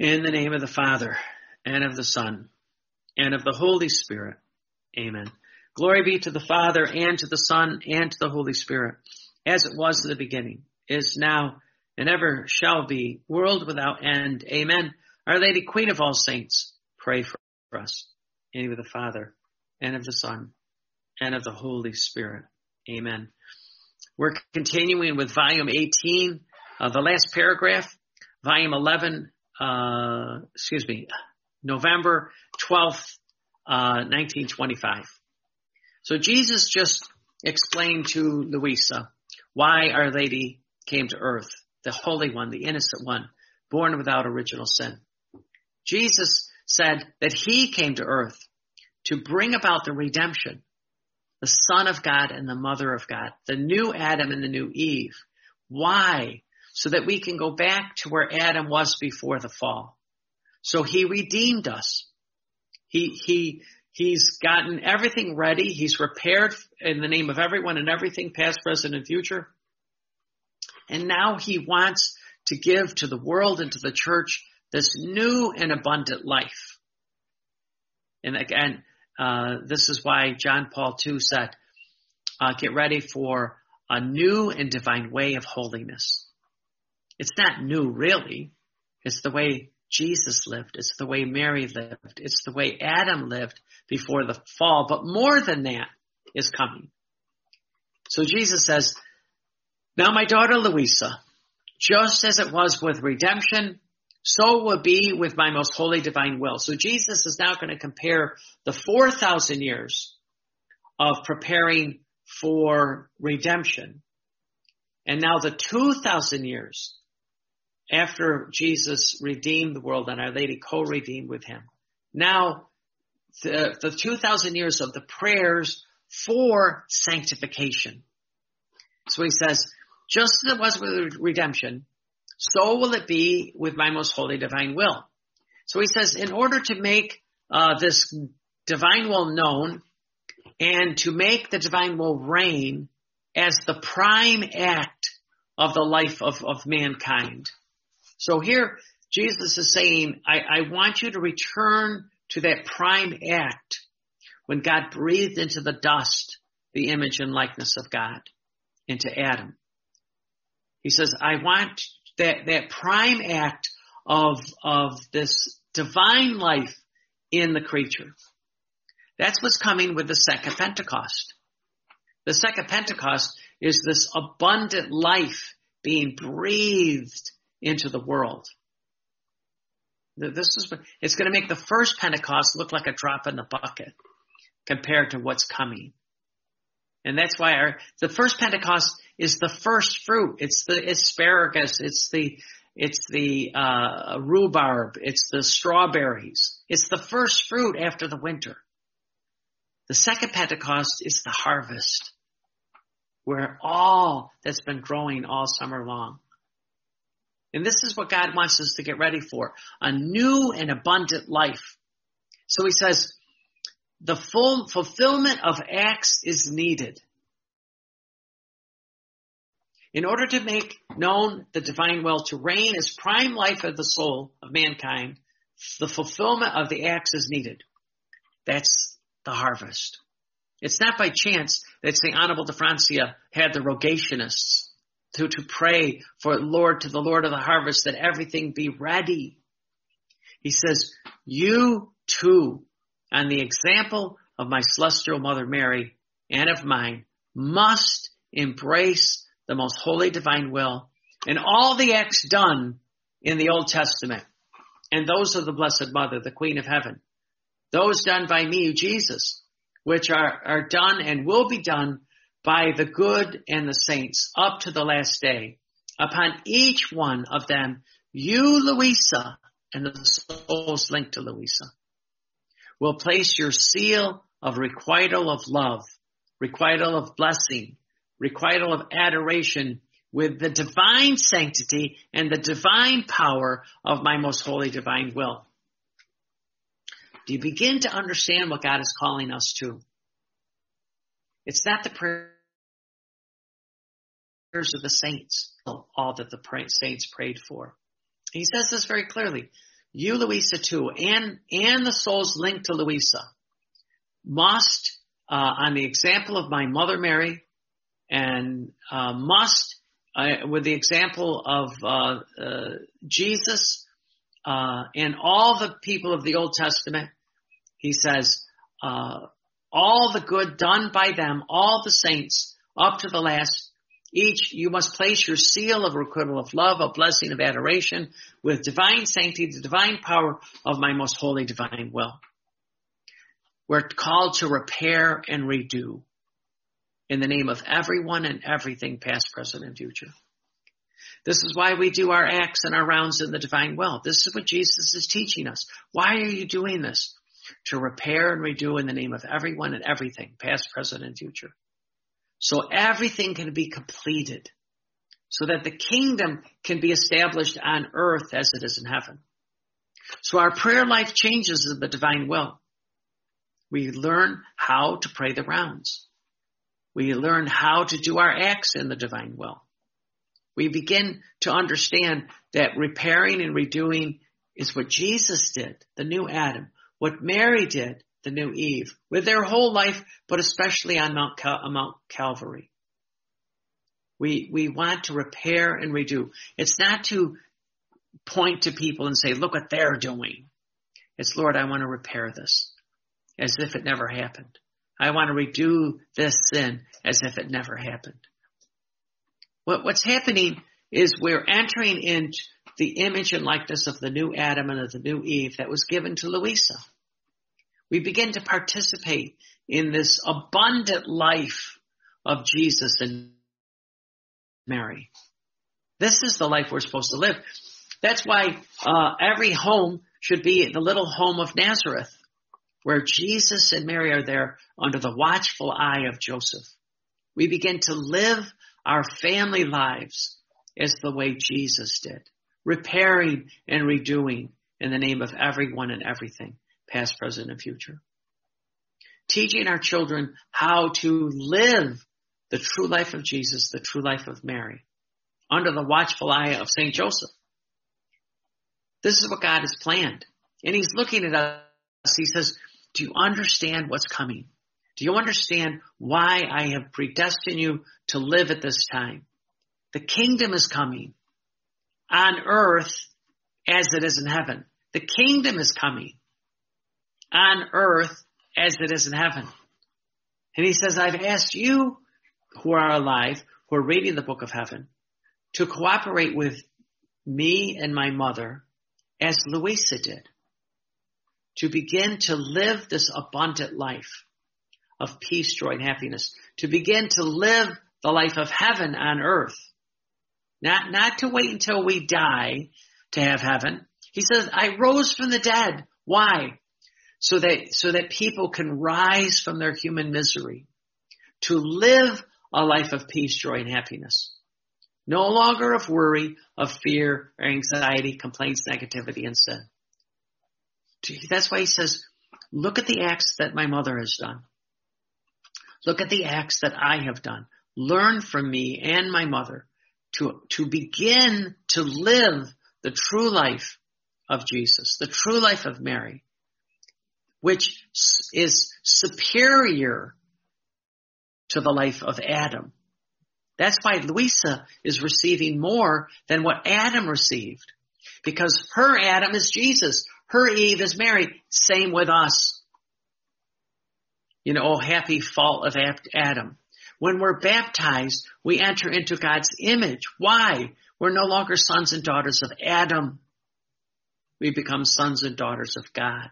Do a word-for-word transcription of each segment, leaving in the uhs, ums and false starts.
In the name of the Father, and of the Son, and of the Holy Spirit. Amen. Glory be to the Father, and to the Son, and to the Holy Spirit, as it was in the beginning, is now, and ever shall be, world without end. Amen. Our Lady, Queen of all saints, pray for us. In the name of the Father, and of the Son, and of the Holy Spirit. Amen. We're continuing with volume eighteen, uh, the last paragraph, volume eleven, uh, excuse me, November twelfth, uh, nineteen twenty-five. So Jesus just explained to Louisa why Our Lady came to earth, the Holy One, the innocent one, born without original sin. Jesus said that he came to earth to bring about the redemption, the Son of God and the Mother of God, the new Adam and the new Eve. Why? So that we can go back to where Adam was before the fall. So he redeemed us. He, he, he's gotten everything ready. He's repaired in the name of everyone and everything, past, present, and future. And now he wants to give to the world and to the church this new and abundant life. And again, uh, this is why John Paul the Second said, uh, get ready for a new and divine way of holiness. It's not new, really. It's the way Jesus lived. It's the way Mary lived. It's the way Adam lived before the fall. But more than that is coming. So Jesus says, now my daughter Louisa, just as it was with redemption, so will be with my most holy divine will. So Jesus is now going to compare the four thousand years of preparing for redemption, and now the two thousand years after Jesus redeemed the world and Our Lady co-redeemed with him. Now, the, the two thousand years of the prayers for sanctification. So he says, just as it was with redemption, so will it be with my most holy divine will. So he says, in order to make uh, this divine will known and to make the divine will reign as the prime act of the life of, of mankind. So here, Jesus is saying, I, I want you to return to that prime act when God breathed into the dust the image and likeness of God, into Adam. He says, I want that, that prime act of, of this divine life in the creature. That's what's coming with the second Pentecost. The second Pentecost is this abundant life being breathed into the world. This is, it's going to make the first Pentecost look like a drop in the bucket compared to what's coming. And that's why our, the first Pentecost is the first fruit. It's the asparagus. It's the, it's the, uh, rhubarb. It's the strawberries. It's the first fruit after the winter. The second Pentecost is the harvest, where all that's been growing all summer long. And this is what God wants us to get ready for, a new and abundant life. So he says, the full fulfillment of acts is needed. In order to make known the divine will to reign as prime life of the soul of mankind, the fulfillment of the acts is needed. That's the harvest. It's not by chance that Saint Annibal de Francia had the rogationists to, to pray for Lord to the Lord of the harvest that everything be ready. He says, you too, on the example of my celestial mother Mary and of mine, must embrace the most holy divine will and all the acts done in the Old Testament and those of the Blessed Mother, the Queen of Heaven, those done by me, Jesus, which are, are done and will be done by the good and the saints up to the last day. Upon each one of them, you, Louisa, and the souls linked to Louisa, will place your seal of requital of love, requital of blessing, requital of adoration with the divine sanctity and the divine power of my most holy divine will. Do you begin to understand what God is calling us to? It's not the prayers of the saints, all that the saints prayed for. He says this very clearly. you, Louisa, too, and, and the souls linked to Louisa must, uh, on the example of my mother Mary, and uh, must, uh, with the example of uh, uh, Jesus uh, and all the people of the Old Testament, he says, uh, all the good done by them, all the saints, up to the last, each you must place your seal of requital of love, a blessing of adoration, with divine sanctity, the divine power of my most holy divine will. We're called to repair and redo in the name of everyone and everything, past, present, and future. This is why we do our acts and our rounds in the divine will. This is what Jesus is teaching us. Why are you doing this? To repair and redo in the name of everyone and everything, past, present, and future. So everything can be completed, so that the kingdom can be established on earth as it is in heaven. So our prayer life changes in the divine will. We learn how to pray the rounds. We learn how to do our acts in the divine will. We begin to understand that repairing and redoing is what Jesus did, the new Adam, what Mary did, the new Eve, with their whole life, but especially on Mount, Cal- Mount Calvary. We, we want to repair and redo. It's not to point to people and say, look what they're doing. It's, Lord, I want to repair this as if it never happened. I want to redo this sin as if it never happened. What, what's happening is we're entering into the image and likeness of the new Adam and of the new Eve that was given to Louisa. We begin to participate in this abundant life of Jesus and Mary. This is the life we're supposed to live. That's why uh, every home should be the little home of Nazareth, where Jesus and Mary are there under the watchful eye of Joseph. We begin to live our family lives as the way Jesus did, repairing and redoing in the name of everyone and everything, past, present, and future. Teaching our children how to live the true life of Jesus, the true life of Mary, under the watchful eye of Saint Joseph. This is what God has planned. And he's looking at us. He says, do you understand what's coming? Do you understand why I have predestined you to live at this time? The kingdom is coming on earth as it is in heaven. The kingdom is coming on earth as it is in heaven. And he says, I've asked you who are alive, who are reading the book of heaven, to cooperate with me and my mother as Louisa did, to begin to live this abundant life of peace, joy, and happiness, to begin to live the life of heaven on earth, not, not to wait until we die to have heaven. He says, I rose from the dead. Why? So that, so that people can rise from their human misery to live a life of peace, joy, and happiness. No longer of worry, of fear, or anxiety, complaints, negativity, and sin. That's why he says, look at the acts that my mother has done. Look at the acts that I have done. Learn from me and my mother to, to begin to live the true life of Jesus, the true life of Mary, which is superior to the life of Adam. That's why Louisa is receiving more than what Adam received, because her Adam is Jesus. Her Eve is Mary. Same with us. You know, oh, happy fault of Adam. When we're baptized, we enter into God's image. Why? We're no longer sons and daughters of Adam. We become sons and daughters of God.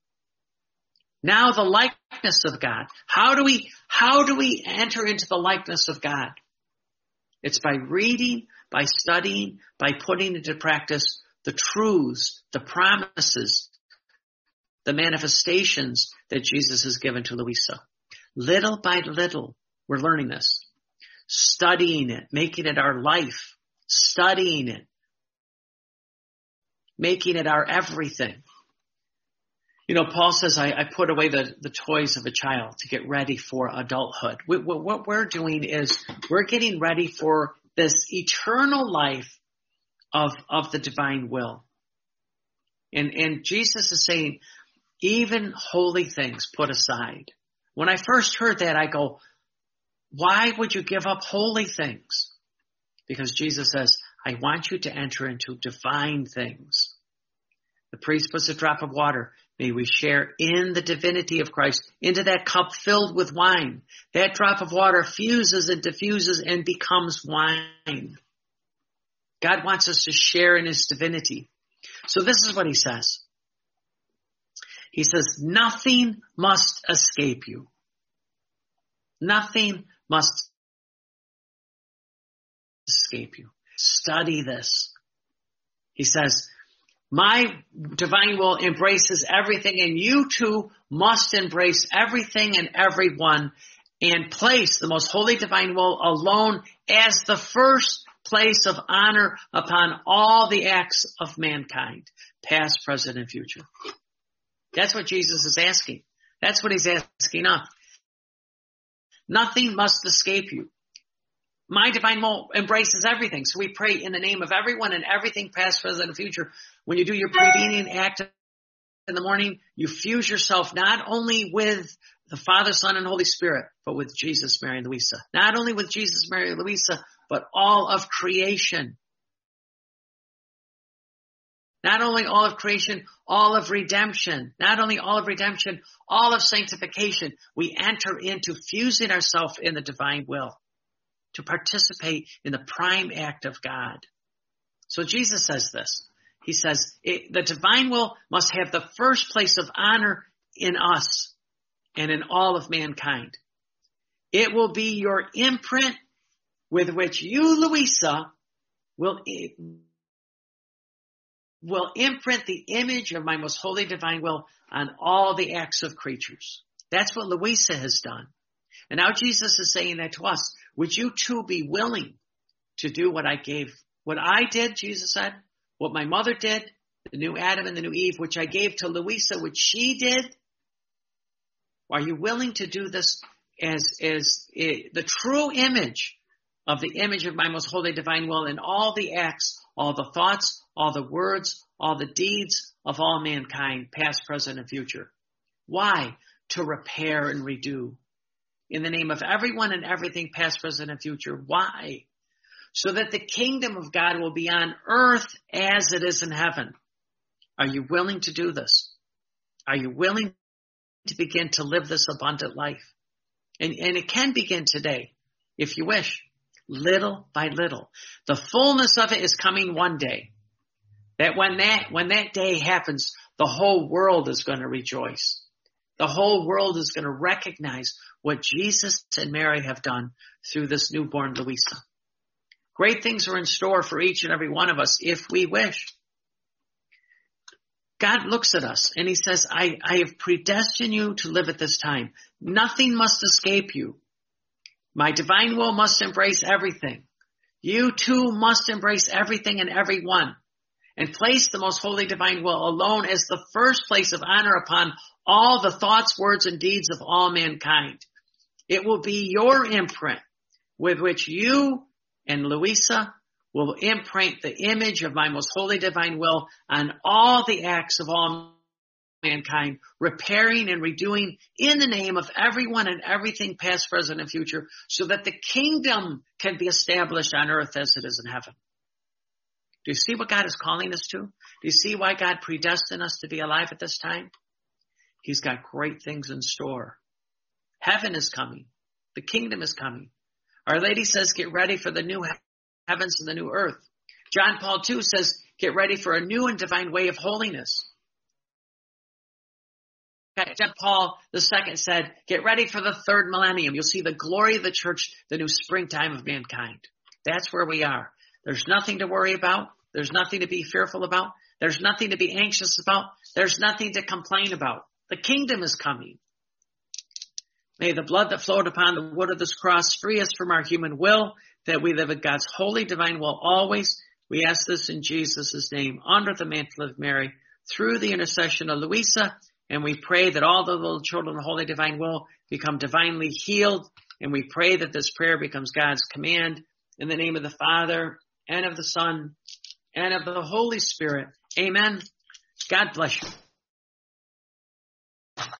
Now the likeness of God. How do we, how do we enter into the likeness of God? It's by reading, by studying, by putting into practice the truths, the promises, the manifestations that Jesus has given to Louisa. Little by little, we're learning this. Studying it, making it our life. Studying it. Making it our everything. You know, Paul says, I, I put away the, the toys of a child to get ready for adulthood. We, what we're doing is we're getting ready for this eternal life of, of the divine will. And, and Jesus is saying, even holy things put aside. When I first heard that, I go, why would you give up holy things? Because Jesus says, I want you to enter into divine things. The priest puts a drop of water. May we share in the divinity of Christ, into that cup filled with wine. That drop of water fuses and diffuses and becomes wine. God wants us to share in his divinity. So this is what he says. He says, nothing must escape you. Nothing must escape you. Study this. He says, my divine will embraces everything, and you too must embrace everything and everyone and place the most holy divine will alone as the first place of honor upon all the acts of mankind, past, present, and future. That's what Jesus is asking. That's what he's asking us. Nothing must escape you. My divine will embraces everything. So we pray in the name of everyone and everything, past, present, and future. When you do your prevening act in the morning, you fuse yourself not only with the Father, Son, and Holy Spirit, but with Jesus, Mary, and Louisa. Not only with Jesus, Mary, and Louisa, but all of creation. Not only all of creation, all of redemption. Not only all of redemption, all of sanctification. We enter into fusing ourselves in the divine will to participate in the prime act of God. So Jesus says this. He says it, the divine will must have the first place of honor in us and in all of mankind. It will be your imprint with which you, Louisa, will, will imprint the image of my most holy divine will on all the acts of creatures. That's what Louisa has done. And now Jesus is saying that to us. Would you too be willing to do what I gave, what I did, Jesus said, what my mother did, the new Adam and the new Eve, which I gave to Louisa, which she did? Are you willing to do this as, as it, the true image of the image of my most holy divine will in all the acts, all the thoughts, all the words, all the deeds of all mankind, past, present, and future? Why? To repair and redo. In the name of everyone and everything, past, present, and future. Why? So that the kingdom of God will be on earth as it is in heaven. Are you willing to do this? Are you willing to begin to live this abundant life? And, and it can begin today, if you wish, little by little. The fullness of it is coming one day. That when that, when that day happens, the whole world is going to rejoice. The whole world is going to recognize what Jesus and Mary have done through this newborn Louisa. Great things are in store for each and every one of us if we wish. God looks at us and he says, I, I have predestined you to live at this time. Nothing must escape you. My divine will must embrace everything. You too must embrace everything and everyone, and place the most holy divine will alone as the first place of honor upon all the thoughts, words, and deeds of all mankind. It will be your imprint with which you and Louisa will imprint the image of my most holy divine will on all the acts of all mankind, repairing and redoing in the name of everyone and everything, past, present, and future, so that the kingdom can be established on earth as it is in heaven. Do you see what God is calling us to? Do you see why God predestined us to be alive at this time? He's got great things in store. Heaven is coming. The kingdom is coming. Our Lady says, get ready for the new heavens and the new earth. John Paul the Second says, get ready for a new and divine way of holiness. John Paul the Second said, get ready for the third millennium. You'll see the glory of the church, the new springtime of mankind. That's where we are. There's nothing to worry about. There's nothing to be fearful about. There's nothing to be anxious about. There's nothing to complain about. The kingdom is coming. May the blood that flowed upon the wood of this cross free us from our human will, that we live in God's holy divine will always. We ask this in Jesus' name, under the mantle of Mary, through the intercession of Louisa, and we pray that all the little children of holy divine will become divinely healed, and we pray that this prayer becomes God's command, in the name of the Father, and of the Son, and of the Holy Spirit. Amen. God bless you.